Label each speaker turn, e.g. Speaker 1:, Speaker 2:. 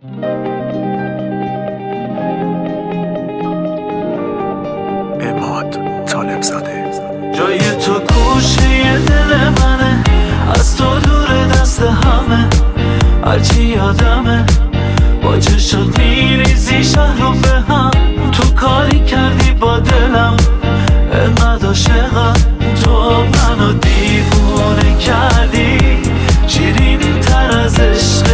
Speaker 1: عماد طالب زاده.
Speaker 2: جای تو گوشه دل منه، از تو دور دست همه، هرچی یادمه با چشات میریزی شهر رو به هم. تو کاری کردی با دلم انقدر عاشقم، تو منو دیوونه کردی، شیرین تر از عشق